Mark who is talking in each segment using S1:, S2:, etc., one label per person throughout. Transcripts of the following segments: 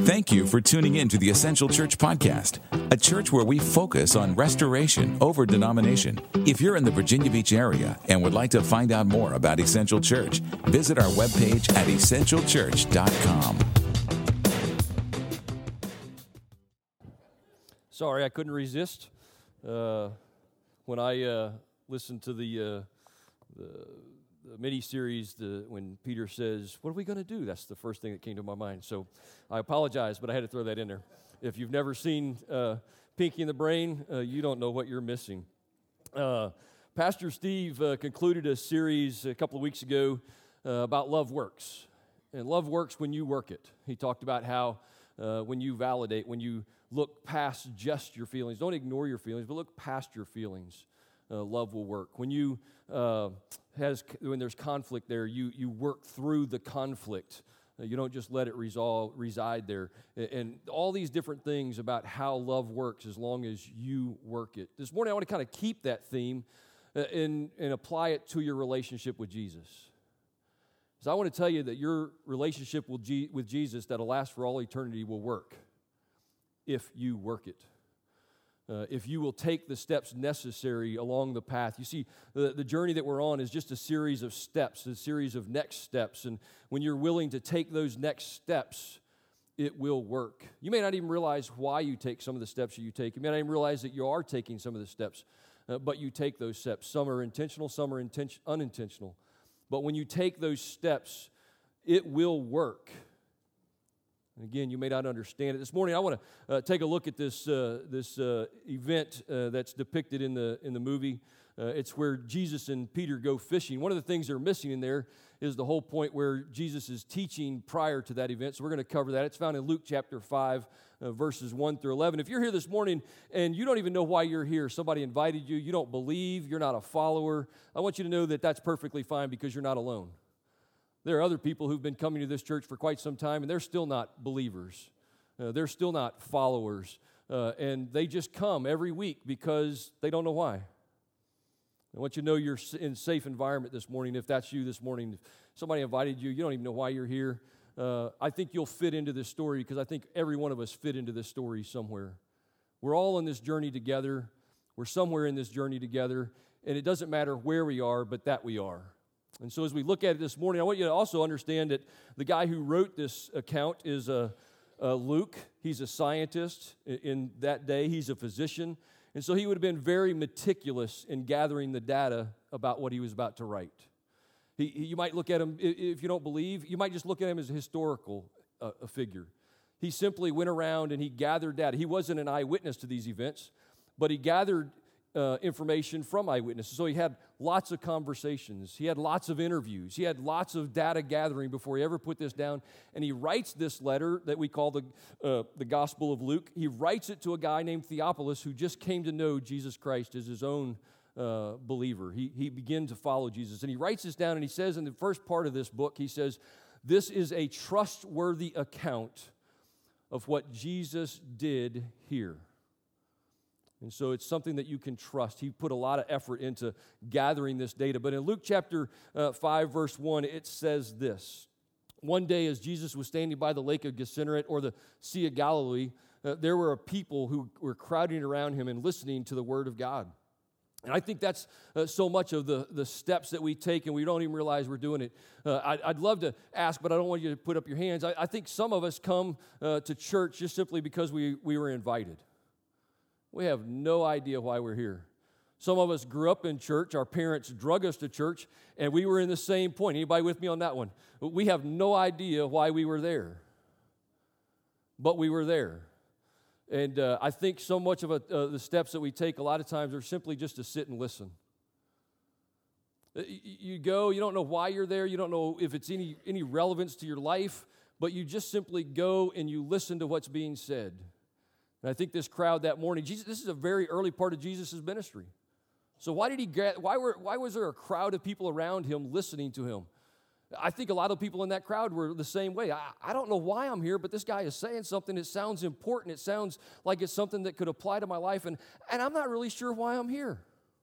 S1: Thank you for tuning in to the Essential Church Podcast, a church where we focus on restoration over denomination. If you're in the Virginia Beach area and would like to find out more about Essential Church, visit our webpage at essentialchurch.com.
S2: Sorry, I couldn't resist when I listened to the mini-series when Peter says, what are we going to do? That's the first thing that came to my mind. So I apologize, but I had to throw that in there. If you've never seen Pinky and the Brain, you don't know what you're missing. Pastor Steve concluded a series a couple of weeks ago about love works. And love works when you work it. He talked about how when you validate, when you look past just your feelings, don't ignore your feelings, but look past your feelings, love will work. When there's conflict there, you work through the conflict. You don't just let it reside there. And all these different things about how love works as long as you work it. This morning I want to kind of keep that theme and apply it to your relationship with Jesus. So I want to tell you that your relationship with Jesus that'll last for all eternity will work if you work it. If you will take the steps necessary along the path. You see, the journey that we're on is just a series of steps, a series of next steps. And when you're willing to take those next steps, it will work. You may not even realize why you take some of the steps that you take. You may not even realize that you are taking some of the steps, but you take those steps. Some are intentional, some are unintentional. But when you take those steps, it will work. And again, you may not understand it. This morning, I want to take a look at this event that's depicted in the movie. It's where Jesus and Peter go fishing. One of the things they're missing in there is the whole point where Jesus is teaching prior to that event. So we're going to cover that. It's found in Luke chapter 5, verses 1 through 11. If you're here this morning and you don't even know why you're here, somebody invited you, you don't believe, you're not a follower, I want you to know that that's perfectly fine because you're not alone. There are other people who've been coming to this church for quite some time, and they're still not believers. They're still not followers. And they just come every week because they don't know why. I want you to know you're in a safe environment this morning. If that's you this morning, if somebody invited you, you don't even know why you're here. I think you'll fit into this story because I think every one of us fit into this story somewhere. We're all in this journey together. We're somewhere in this journey together. And it doesn't matter where we are, but that we are. And so as we look at it this morning, I want you to also understand that the guy who wrote this account is Luke. He's a scientist in that day. He's a physician. And so he would have been very meticulous in gathering the data about what he was about to write. You might look at him, if you don't believe, you might just look at him as a historical figure. He simply went around and he gathered data. He wasn't an eyewitness to these events, but he gathered information from eyewitnesses. So he had lots of conversations. He had lots of interviews. He had lots of data gathering before he ever put this down. And he writes this letter that we call the Gospel of Luke. He writes it to a guy named Theophilus who just came to know Jesus Christ as his own believer. He began to follow Jesus. And he writes this down and he says in the first part of this book, he says, this is a trustworthy account of what Jesus did here. And so it's something that you can trust. He put a lot of effort into gathering this data. But in Luke chapter 5, verse 1, it says this. One day as Jesus was standing by the lake of Gennesaret or the Sea of Galilee, there were a people who were crowding around him and listening to the word of God. And I think that's so much of the steps that we take and we don't even realize we're doing it. I'd love to ask, but I don't want you to put up your hands. I think some of us come to church just simply because we were invited. We have no idea why we're here. Some of us grew up in church. Our parents drug us to church, and we were in the same point. Anybody with me on that one? We have no idea why we were there, but we were there. And I think so much of the steps that we take a lot of times are simply just to sit and listen. You go, you don't know why you're there. You don't know if it's any relevance to your life, but you just simply go and you listen to what's being said. And I think this crowd that morning, this is a very early part of Jesus' ministry. So why was there a crowd of people around him listening to him? I think a lot of people in that crowd were the same way. I don't know why I'm here, but this guy is saying something. It sounds important. It sounds like it's something that could apply to my life, and I'm not really sure why I'm here.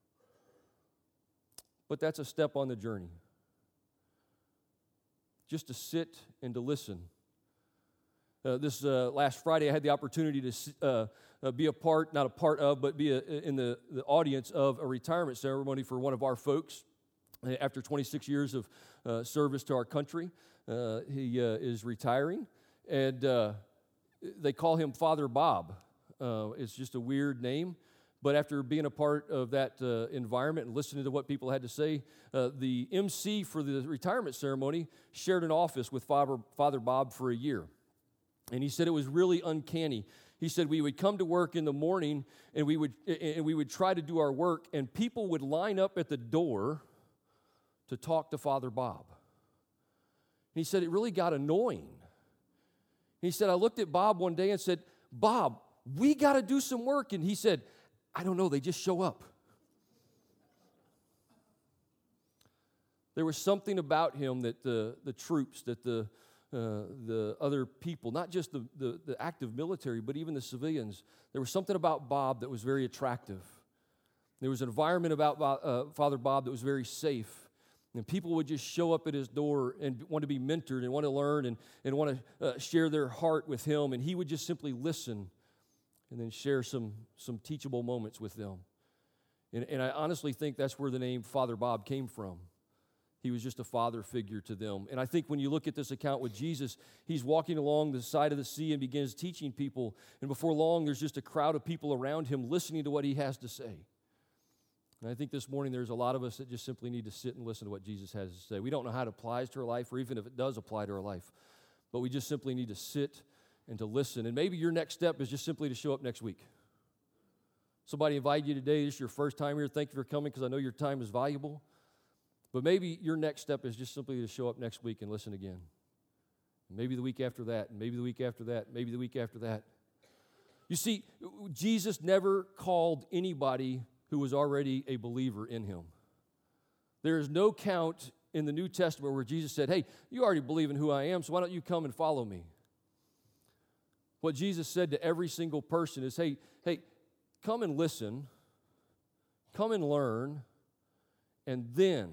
S2: But that's a step on the journey. Just to sit and to listen. This last Friday, I had the opportunity to be a part, not a part of, but be in the audience of a retirement ceremony for one of our folks. After 26 years of service to our country, he is retiring, and they call him Father Bob. It's just a weird name, but after being a part of that environment and listening to what people had to say, the MC for the retirement ceremony shared an office with Father Bob for a year. And he said it was really uncanny. He said we would come to work in the morning, and we would try to do our work, and people would line up at the door to talk to Father Bob. And he said it really got annoying. He said, I looked at Bob one day and said, Bob, we got to do some work. And he said, I don't know, they just show up. There was something about him that the troops, that the other people, not just the active military, but even the civilians, there was something about Bob that was very attractive. There was an environment about Father Bob that was very safe. And people would just show up at his door and want to be mentored and want to learn and want to share their heart with him. And he would just simply listen and then share some teachable moments with them. And I honestly think that's where the name Father Bob came from. He was just a father figure to them. And I think when you look at this account with Jesus, he's walking along the side of the sea and begins teaching people. And before long, there's just a crowd of people around him listening to what he has to say. And I think this morning there's a lot of us that just simply need to sit and listen to what Jesus has to say. We don't know how it applies to our life, or even if it does apply to our life. But we just simply need to sit and to listen. And maybe your next step is just simply to show up next week. Somebody invited you today. This is your first time here. Thank you for coming, because I know your time is valuable. But maybe your next step is just simply to show up next week and listen again. And maybe the week after that, and maybe the week after that, maybe the week after that. You see, Jesus never called anybody who was already a believer in him. There is no count in the New Testament where Jesus said, hey, you already believe in who I am, so why don't you come and follow me? What Jesus said to every single person is, hey, come and listen, come and learn, and then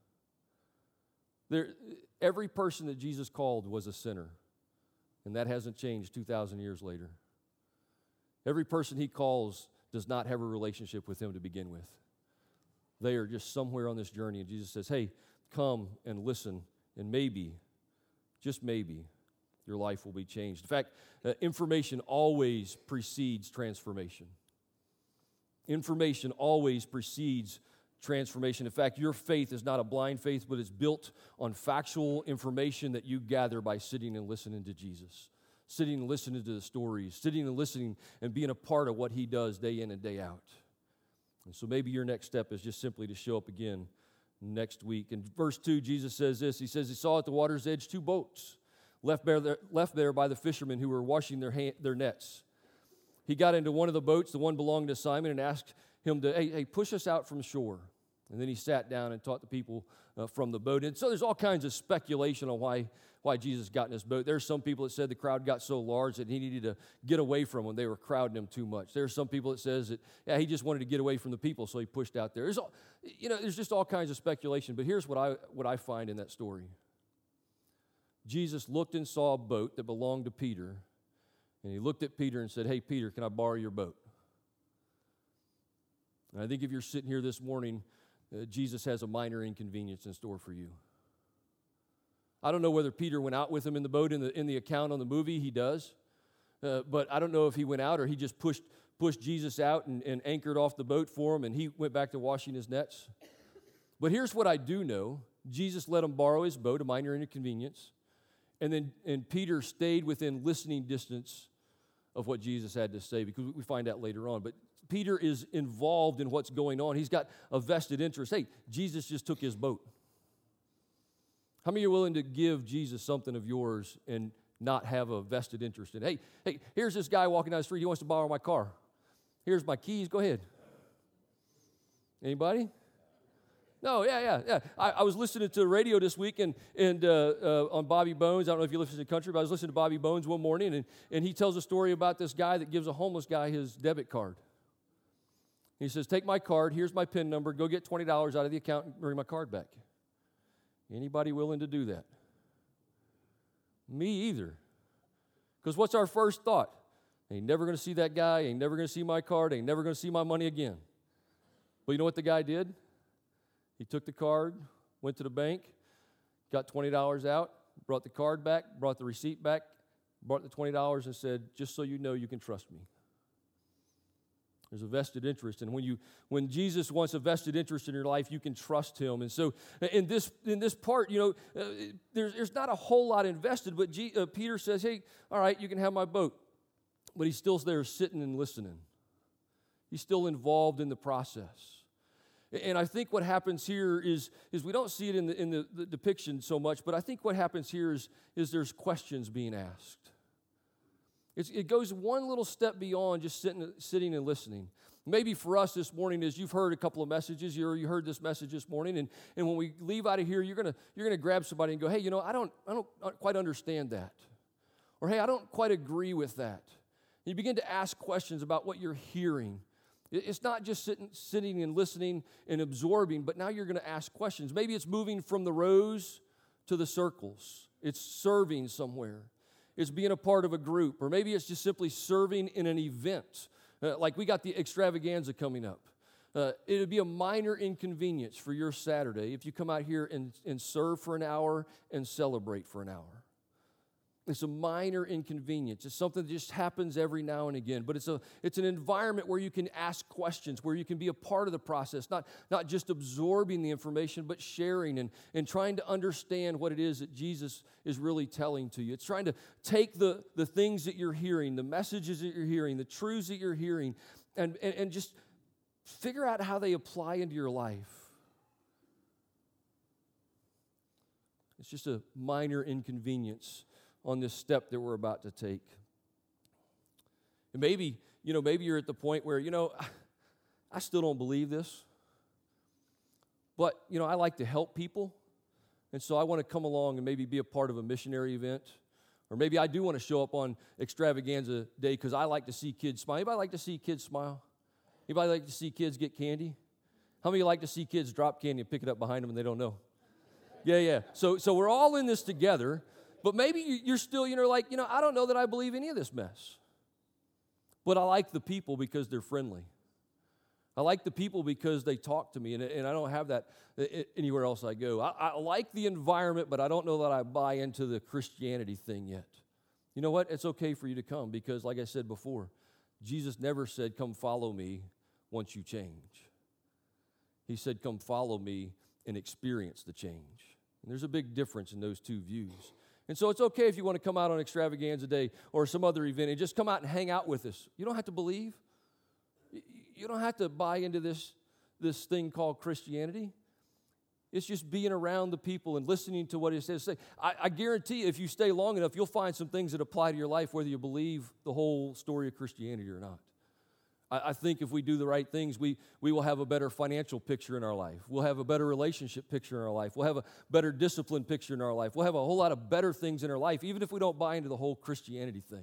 S2: every person that Jesus called was a sinner, and that hasn't changed 2,000 years later. Every person he calls does not have a relationship with him to begin with. They are just somewhere on this journey, and Jesus says, hey, come and listen, and maybe, just maybe, your life will be changed. In fact, information always precedes transformation. Information always precedes transformation. In fact, your faith is not a blind faith, but it's built on factual information that you gather by sitting and listening to Jesus. Sitting and listening to the stories, sitting and listening and being a part of what he does day in and day out. And so maybe your next step is just simply to show up again next week. In verse 2, Jesus says this. He says he saw at the water's edge 2 boats left there by the fishermen who were washing their nets. He got into one of the boats, the one belonging to Simon, and asked him to, hey, push us out from shore. And then he sat down and taught the people from the boat. And so there's all kinds of speculation on why Jesus got in his boat. There's some people that said the crowd got so large that he needed to get away from them. They were crowding him too much. There's some people that says that he just wanted to get away from the people, so he pushed out there. There's just all kinds of speculation. But here's what I find in that story. Jesus looked and saw a boat that belonged to Peter, and he looked at Peter and said, hey, Peter, can I borrow your boat? And I think if you're sitting here this morning, Jesus has a minor inconvenience in store for you. I don't know whether Peter went out with him in the boat in the account on the movie. He does. But I don't know if he went out or he just pushed Jesus out and anchored off the boat for him, and he went back to washing his nets. But here's what I do know. Jesus let him borrow his boat, a minor inconvenience. And Peter stayed within listening distance of what Jesus had to say, because we find out later on. But Peter is involved in what's going on. He's got a vested interest. Hey, Jesus just took his boat. How many are willing to give Jesus something of yours and not have a vested interest in it? Hey, here's this guy walking down the street. He wants to borrow my car. Here's my keys. Go ahead. Anybody? No, yeah. I was listening to the radio this week and on Bobby Bones. I don't know if you listen to country, but I was listening to Bobby Bones one morning, and he tells a story about this guy that gives a homeless guy his debit card. He says, take my card, here's my PIN number, go get $20 out of the account and bring my card back. Anybody willing to do that? Me either. Because what's our first thought? Ain't never going to see that guy. Ain't never going to see my card. Ain't never going to see my money again. Well, you know what the guy did? He took the card, went to the bank, got $20 out, brought the card back, brought the receipt back, brought the $20 and said, just so you know, you can trust me. There's a vested interest. And when Jesus wants a vested interest in your life, you can trust him. And so in this part, there's not a whole lot invested, but Peter says, hey, all right, you can have my boat. But he's still there sitting and listening. He's still involved in the process. And I think what happens here is we don't see it in the depiction so much, but I think what happens here is there's questions being asked. It goes one little step beyond just sitting and listening. Maybe for us this morning, as you've heard a couple of messages, you heard this message this morning, and when we leave out of here, you're gonna grab somebody and go, hey, I don't quite understand that, or hey, I don't quite agree with that. And you begin to ask questions about what you're hearing. It's not just sitting and listening and absorbing, but now you're going to ask questions. Maybe it's moving from the rows to the circles. It's serving somewhere. It's being a part of a group. Or maybe it's just simply serving in an event. Like we got the extravaganza coming up. It would be a minor inconvenience for your Saturday if you come out here and serve for an hour and celebrate for an hour. It's a minor inconvenience. It's something that just happens every now and again. But it's an environment where you can ask questions, where you can be a part of the process, not just absorbing the information, but sharing and trying to understand what it is that Jesus is really telling to you. It's trying to take the things that you're hearing, the messages that you're hearing, the truths that you're hearing, and just figure out how they apply into your life. It's just a minor inconvenience on this step that we're about to take. And maybe you're at the point where, I still don't believe this, but, I like to help people, and so I want to come along and maybe be a part of a missionary event, or maybe I do want to show up on Extravaganza Day because I like to see kids smile. Anybody like to see kids smile? Anybody like to see kids get candy? How many like to see kids drop candy and pick it up behind them and they don't know? Yeah. So we're all in this together. But maybe you're still, I don't know that I believe any of this mess. But I like the people because they're friendly. I like the people because they talk to me, and I don't have that anywhere else I go. I like the environment, but I don't know that I buy into the Christianity thing yet. You know what? It's okay for you to come because, like I said before, Jesus never said, come follow me once you change. He said, come follow me and experience the change. And there's a big difference in those two views. And so it's okay if you want to come out on Extravaganza Day or some other event and just come out and hang out with us. You don't have to believe. You don't have to buy into this thing called Christianity. It's just being around the people and listening to what it says to say. I guarantee if you stay long enough, you'll find some things that apply to your life, whether you believe the whole story of Christianity or not. I think if we do the right things, we will have a better financial picture in our life. We'll have a better relationship picture in our life. We'll have a better discipline picture in our life. We'll have a whole lot of better things in our life, even if we don't buy into the whole Christianity thing.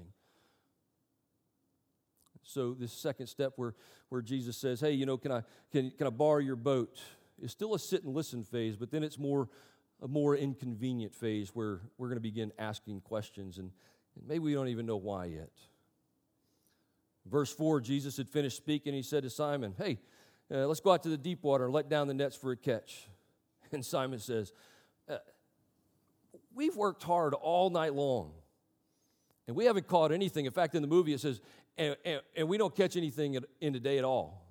S2: So this second step where Jesus says, hey, can I borrow your boat? It's still a sit and listen phase, but then it's a more inconvenient phase where we're going to begin asking questions, and maybe we don't even know why yet. Verse 4, Jesus had finished speaking. He said to Simon, hey, let's go out to the deep water and let down the nets for a catch. And Simon says, we've worked hard all night long, and we haven't caught anything. In fact, in the movie it says, and we don't catch anything in the day at all.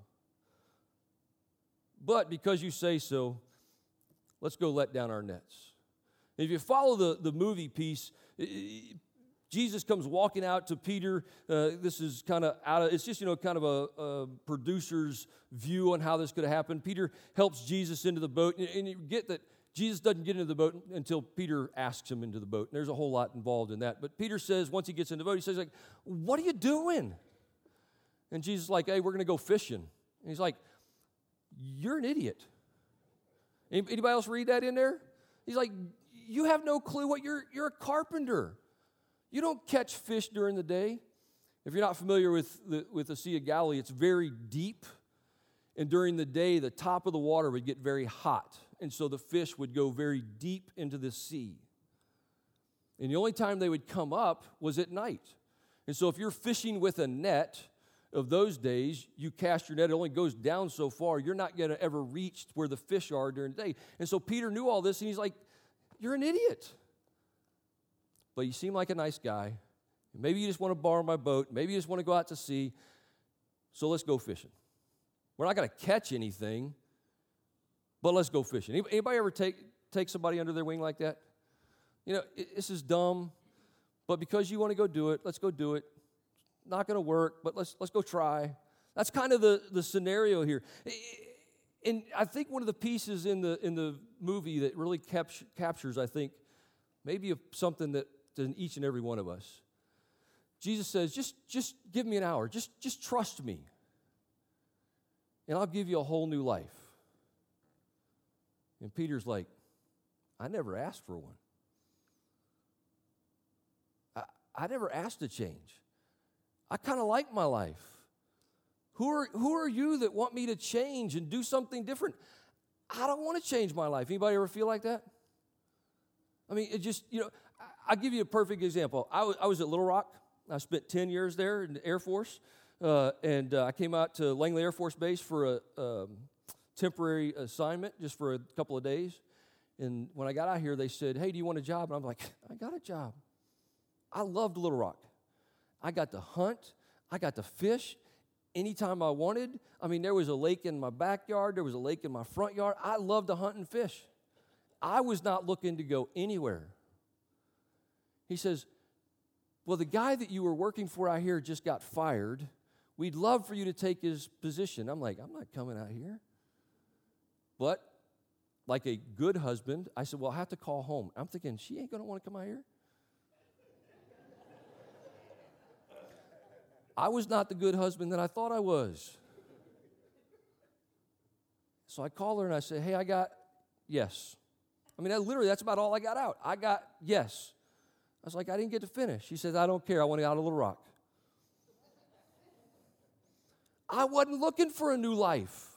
S2: But because you say so, let's go let down our nets. If you follow the movie piece, Jesus comes walking out to Peter. This is kind of it's just, kind of a producer's view on how this could happen. Peter helps Jesus into the boat, and you get that Jesus doesn't get into the boat until Peter asks him into the boat. And there's a whole lot involved in that. But Peter says, once he gets in the boat, he says, what are you doing? And Jesus is like, hey, we're going to go fishing. And he's like, you're an idiot. Anybody else read that in there? He's like, you have no clue what you're a carpenter. You don't catch fish during the day. If you're not familiar with the Sea of Galilee, it's very deep. And during the day, the top of the water would get very hot. And so the fish would go very deep into the sea. And the only time they would come up was at night. And so if you're fishing with a net of those days, you cast your net, it only goes down so far. You're not going to ever reach where the fish are during the day. And so Peter knew all this, and he's like, you're an idiot. But you seem like a nice guy. Maybe you just want to borrow my boat. Maybe you just want to go out to sea. So let's go fishing. We're not going to catch anything, but let's go fishing. Anybody ever take somebody under their wing like that? You know, this is dumb, but because you want to go do it, let's go do it. Not going to work, but let's go try. That's kind of the scenario here. And I think one of the pieces in the movie that really captures, I think, maybe something that in each and every one of us. Jesus says, just give me an hour. Just trust me. And I'll give you a whole new life. And Peter's like, I never asked for one. I never asked to change. I kind of like my life. Who are you that want me to change and do something different? I don't want to change my life. Anybody ever feel like that? I mean, it just, I'll give you a perfect example. I was at Little Rock. I spent 10 years there in the Air Force. And I came out to Langley Air Force Base for a temporary assignment just for a couple of days. And when I got out here, they said, hey, do you want a job? And I'm like, I got a job. I loved Little Rock. I got to hunt. I got to fish anytime I wanted. I mean, there was a lake in my backyard. There was a lake in my front yard. I loved to hunt and fish. I was not looking to go anywhere. He says, well, the guy that you were working for out here just got fired. We'd love for you to take his position. I'm like, I'm not coming out here. But like a good husband, I said, well, I have to call home. I'm thinking, she ain't going to want to come out here. I was not the good husband that I thought I was. So I called her and I said, hey, I got yes. I mean, that's about all I got out. I got yes. I was like, I didn't get to finish. She says, I don't care. I want to get out of Little Rock. I wasn't looking for a new life.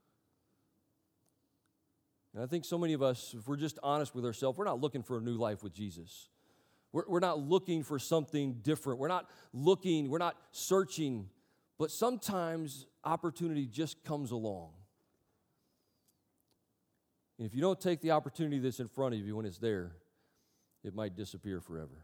S2: And I think so many of us, if we're just honest with ourselves, we're not looking for a new life with Jesus. We're not looking for something different. We're not looking, we're not searching, but sometimes opportunity just comes along. And if you don't take the opportunity that's in front of you when it's there, it might disappear forever.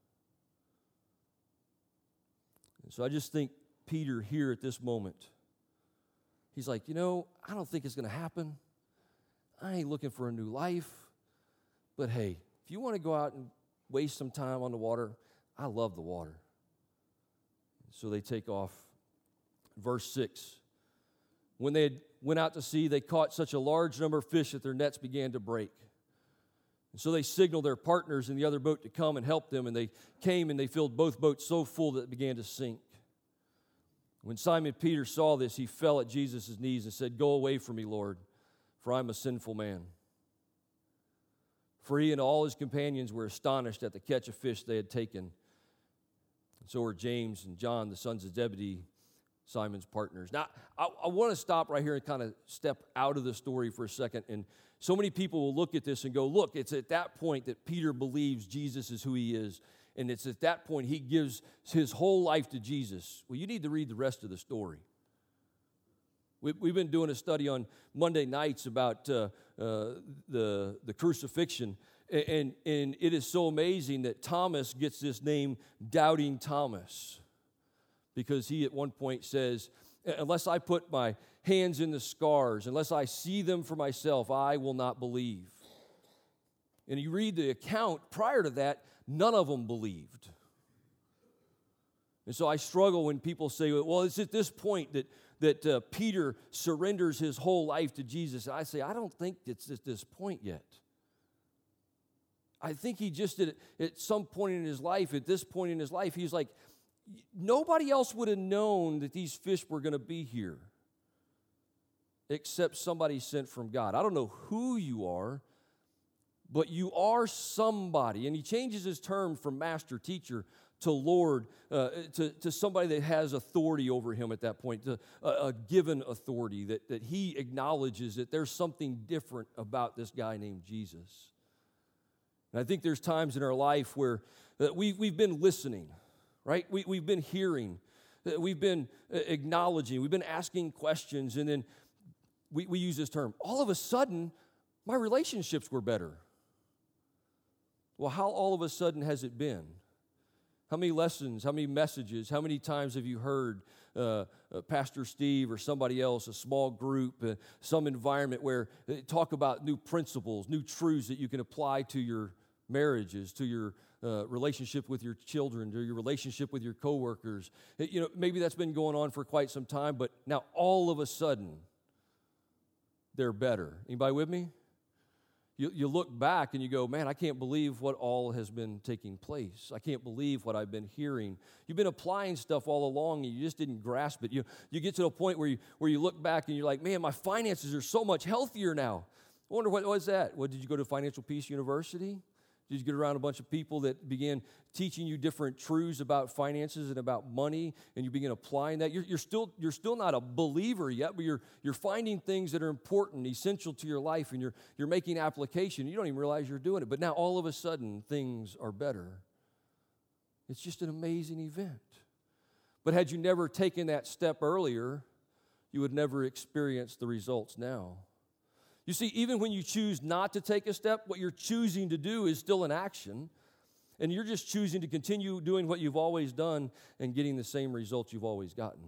S2: And so I just think Peter here at this moment, he's like, I don't think it's going to happen. I ain't looking for a new life. But hey, if you want to go out and waste some time on the water, I love the water. So they take off. Verse 6. When they went out to sea, they caught such a large number of fish that their nets began to break. And so they signaled their partners in the other boat to come and help them, and they came and they filled both boats so full that it began to sink. When Simon Peter saw this, he fell at Jesus' knees and said, go away from me, Lord, for I'm a sinful man. For he and all his companions were astonished at the catch of fish they had taken. And so were James and John, the sons of Zebedee, Simon's partners. Now, I want to stop right here and kind of step out of the story for a second. And so many people will look at this and go, look, it's at that point that Peter believes Jesus is who he is. And it's at that point he gives his whole life to Jesus. Well, you need to read the rest of the story. We've been doing a study on Monday nights about the crucifixion, and it is so amazing that Thomas gets this name, Doubting Thomas, because he at one point says, unless I put my hands in the scars, unless I see them for myself, I will not believe. And you read the account prior to that, none of them believed. And so I struggle when people say, well, it's at this point that Peter surrenders his whole life to Jesus. And I say, I don't think it's at this point yet. I think he just did it at some point in his life. At this point in his life, he's like, nobody else would have known that these fish were going to be here except somebody sent from God. I don't know who you are, but you are somebody. And he changes his term from master, teacher, to Lord, to somebody that has authority over him at that point, to a given authority, that he acknowledges that there's something different about this guy named Jesus. And I think there's times in our life where we've been listening, right? We've been hearing, we've been acknowledging, we've been asking questions, and then we use this term. All of a sudden, my relationships were better. Well, how all of a sudden has it been? How many lessons, how many messages, how many times have you heard Pastor Steve or somebody else, a small group, some environment where they talk about new principles, new truths that you can apply to your marriages, to your relationship with your children, to your relationship with your coworkers? Maybe that's been going on for quite some time, but now all of a sudden, they're better. Anybody with me? You look back and you go, man, I can't believe what all has been taking place. I can't believe what I've been hearing. You've been applying stuff all along and you just didn't grasp it. You get to a point where you look back and you're like, man, my finances are so much healthier now. I wonder what was that? What, did you go to Financial Peace University? Did you get around a bunch of people that began teaching you different truths about finances and about money, and you begin applying that? You're still not a believer yet, but you're finding things that are important, essential to your life, and you're making application. You don't even realize you're doing it, but now all of a sudden things are better. It's just an amazing event. But had you never taken that step earlier, you would never experience the results now. You see, even when you choose not to take a step, what you're choosing to do is still an action, and you're just choosing to continue doing what you've always done and getting the same results you've always gotten.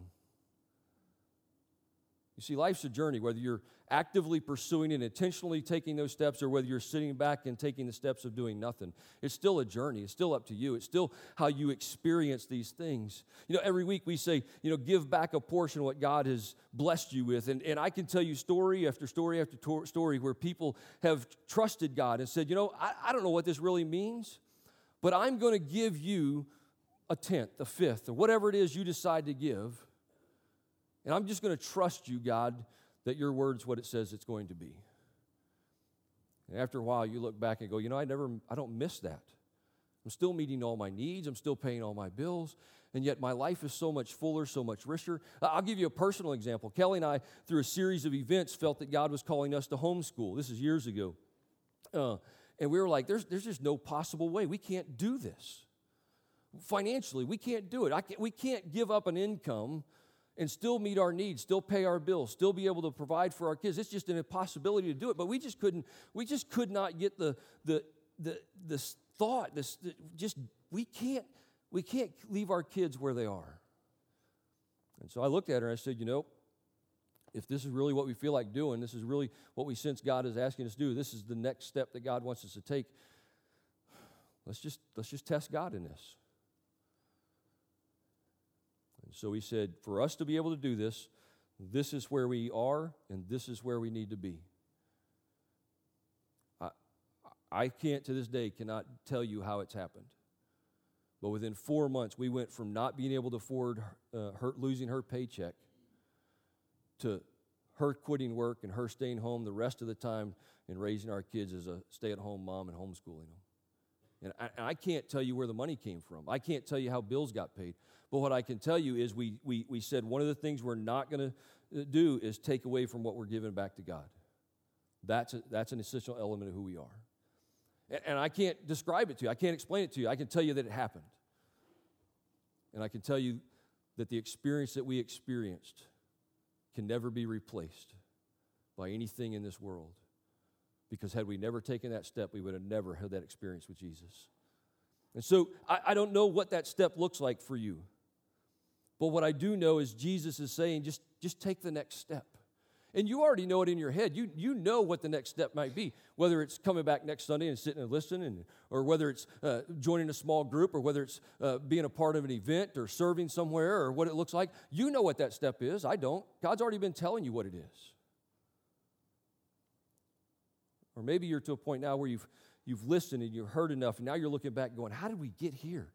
S2: You see, life's a journey, whether you're actively pursuing and intentionally taking those steps or whether you're sitting back and taking the steps of doing nothing. It's still a journey. It's still up to you. It's still how you experience these things. Every week we say, give back a portion of what God has blessed you with. And I can tell you story after story after story where people have trusted God and said, I don't know what this really means, but I'm going to give you a tenth, a fifth, or whatever it is you decide to give. And I'm just going to trust you, God, that your word's what it says it's going to be. And after a while, you look back and go, I don't miss that. I'm still meeting all my needs. I'm still paying all my bills. And yet my life is so much fuller, so much richer. I'll give you a personal example. Kelly and I, through a series of events, felt that God was calling us to homeschool. This is years ago. And we were like, there's just no possible way. We can't do this. Financially, we can't do it. We can't give up an income and still meet our needs, still pay our bills, still be able to provide for our kids. It's just an impossibility to do it. But we just could not get the thought, we can't leave our kids where they are. And so I looked at her and I said, if this is really what we feel like doing, this is really what we sense God is asking us to do, this is the next step that God wants us to take, let's just test God in this. So he said, for us to be able to do this, this is where we are, and this is where we need to be. I can't, to this day, cannot tell you how it's happened. But within 4 months, we went from not being able to afford losing her paycheck to her quitting work and her staying home the rest of the time and raising our kids as a stay-at-home mom and homeschooling them. And I can't tell you where the money came from. I can't tell you how bills got paid. But what I can tell you is we said one of the things we're not going to do is take away from what we're giving back to God. That's an essential element of who we are. And I can't describe it to you. I can't explain it to you. I can tell you that it happened. And I can tell you that the experience that we experienced can never be replaced by anything in this world. Because had we never taken that step, we would have never had that experience with Jesus. And so I don't know what that step looks like for you. But what I do know is Jesus is saying, just take the next step. And you already know it in your head. You know what the next step might be, whether it's coming back next Sunday and sitting and listening, or whether it's joining a small group, or whether it's being a part of an event or serving somewhere, or what it looks like. You know what that step is. I don't. God's already been telling you what it is. Or maybe you're to a point now where you've listened and you've heard enough, and now you're looking back going, how did we get here?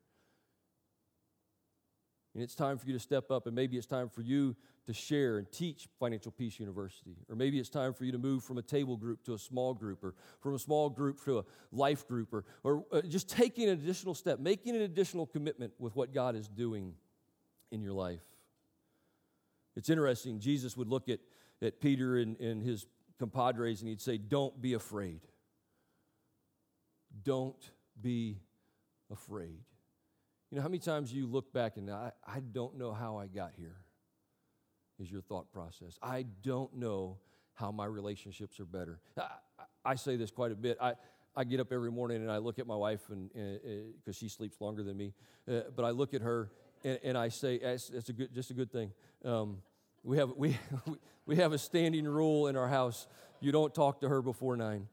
S2: And it's time for you to step up, and maybe it's time for you to share and teach Financial Peace University. Or maybe it's time for you to move from a table group to a small group, or from a small group to a life group, or just taking an additional step, making an additional commitment with what God is doing in your life. It's interesting, Jesus would look at Peter and his compadres, and he'd say, don't be afraid. Don't be afraid. You know, how many times you look back and I don't know how I got here is your thought process. I don't know how my relationships are better. I say this quite a bit. I get up every morning and I look at my wife and because she sleeps longer than me, but I look at her and I say, it's just a good thing. We have a standing rule in our house. You don't talk to her before 9.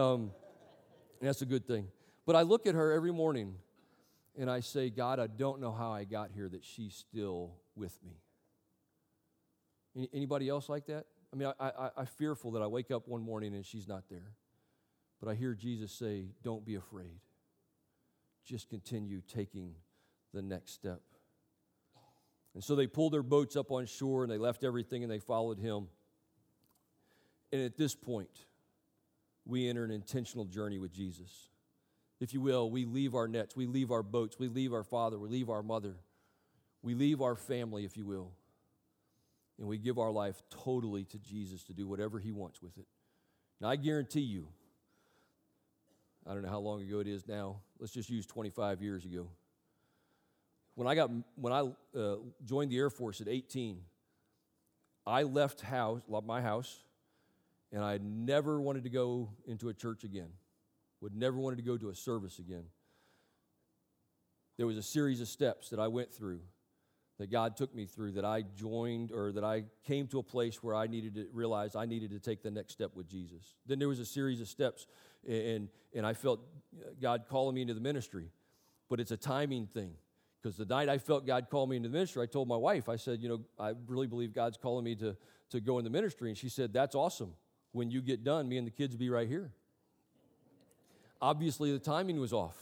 S2: That's a good thing. But I look at her every morning and I say, God, I don't know how I got here that she's still with me. Anybody else like that? I mean, I'm fearful that I wake up one morning and she's not there. But I hear Jesus say, don't be afraid. Just continue taking the next step. And so they pulled their boats up on shore and they left everything and they followed him. And at this point, we enter an intentional journey with Jesus. If you will, we leave our nets, we leave our boats, we leave our father, we leave our mother, we leave our family, if you will, and we give our life totally to Jesus to do whatever he wants with it. Now, I guarantee you, I don't know how long ago it is now, let's just use 25 years ago. When I joined the Air Force at 18, I left my house, and I never wanted to go into a church again. Would never wanted to go to a service again. There was a series of steps that I went through, that God took me through, that I joined or that I came to a place where I needed to realize I needed to take the next step with Jesus. Then there was a series of steps, and I felt God calling me into the ministry. But it's a timing thing, because the night I felt God call me into the ministry, I told my wife, I said, I really believe God's calling me to go in the ministry. And she said, that's awesome. When you get done, me and the kids will be right here. Obviously, the timing was off.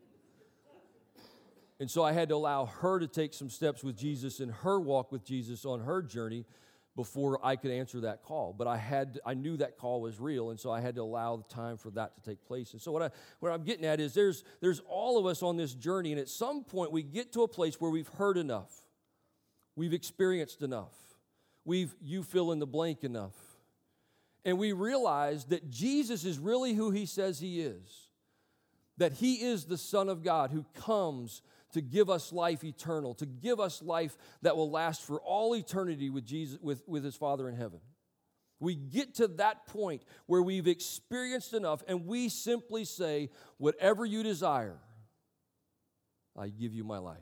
S2: And so I had to allow her to take some steps with Jesus in her walk with Jesus on her journey before I could answer that call. But I knew that call was real, and so I had to allow the time for that to take place. And so what I'm getting at is there's all of us on this journey, and at some point we get to a place where we've heard enough. We've experienced enough. You fill in the blank enough. And we realize that Jesus is really who he says he is. That he is the Son of God who comes to give us life eternal, to give us life that will last for all eternity with Jesus, with his Father in heaven. We get to that point where we've experienced enough and we simply say, whatever you desire, I give you my life.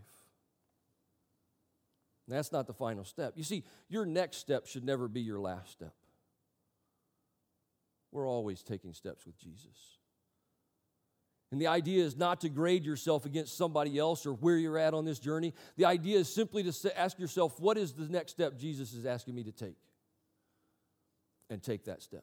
S2: And that's not the final step. You see, your next step should never be your last step. We're always taking steps with Jesus. And the idea is not to grade yourself against somebody else or where you're at on this journey. The idea is simply to ask yourself, what is the next step Jesus is asking me to take? And take that step.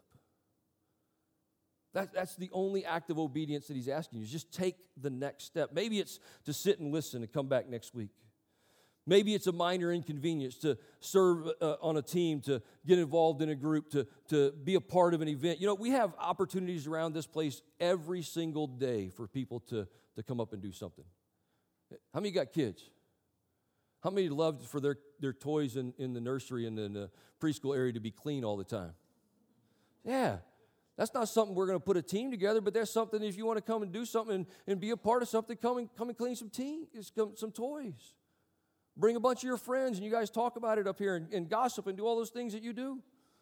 S2: That's the only act of obedience that he's asking you. Just take the next step. Maybe it's to sit and listen and come back next week. Maybe it's a minor inconvenience to serve on a team, to get involved in a group, to be a part of an event. We have opportunities around this place every single day for people to come up and do something. How many got kids? How many love for their toys in the nursery and in the preschool area to be clean all the time? Yeah. That's not something we're going to put a team together, but that's something if you want to come and do something and be a part of something, come and clean some toys. Bring a bunch of your friends, and you guys talk about it up here and gossip and do all those things that you do.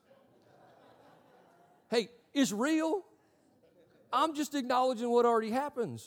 S2: Hey, it's real. I'm just acknowledging what already happens.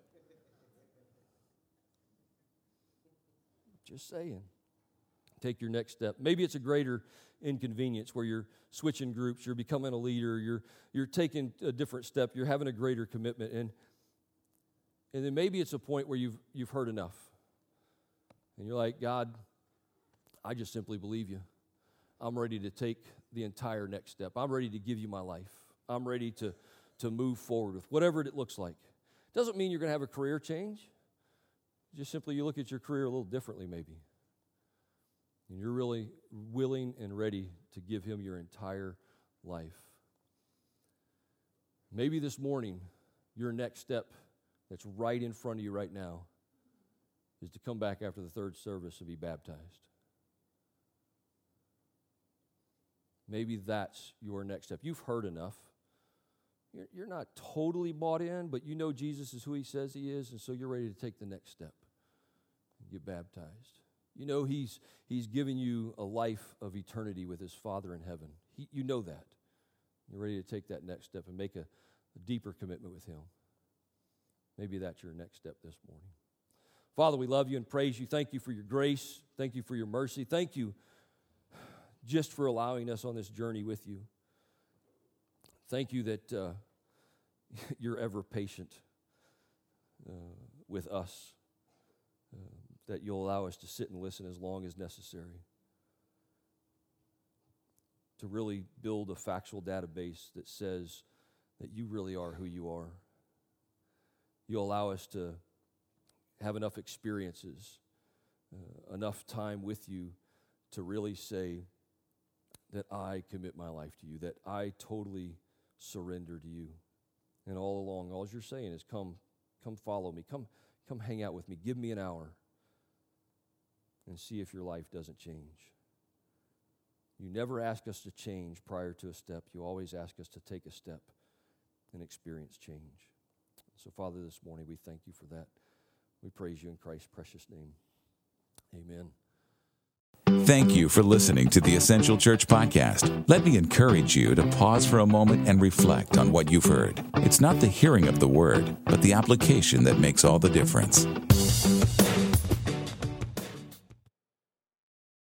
S2: Just saying. Take your next step. Maybe it's a greater inconvenience where you're switching groups, you're becoming a leader, you're taking a different step, you're having a greater commitment, and then maybe it's a point where you've heard enough. And you're like, God, I just simply believe you. I'm ready to take the entire next step. I'm ready to give you my life. I'm ready to move forward with whatever it looks like. Doesn't mean you're going to have a career change. Just simply you look at your career a little differently maybe. And you're really willing and ready to give him your entire life. Maybe this morning, your next step that's right in front of you right now is to come back after the third service and be baptized. Maybe that's your next step. You've heard enough. you're not totally bought in, but you know Jesus is who he says he is, and so you're ready to take the next step and get baptized. You know he's given you a life of eternity with his Father in heaven. You know that. You're ready to take that next step and make a deeper commitment with him. Maybe that's your next step this morning. Father, we love you and praise you. Thank you for your grace. Thank you for your mercy. Thank you just for allowing us on this journey with you. Thank you that you're ever patient with us, that you'll allow us to sit and listen as long as necessary, to really build a factual database that says that you really are who you are. You'll allow us to have enough experiences, enough time with you to really say that I commit my life to you, that I totally surrender to you. And all along, all you're saying is come follow me, come hang out with me, give me an hour and see if your life doesn't change. You never ask us to change prior to a step. You always ask us to take a step and experience change. So, Father, this morning we thank you for that. We praise you in Christ's precious name. Amen.
S1: Thank you for listening to the Essential Church Podcast. Let me encourage you to pause for a moment and reflect on what you've heard. It's not the hearing of the word, but the application that makes all the difference.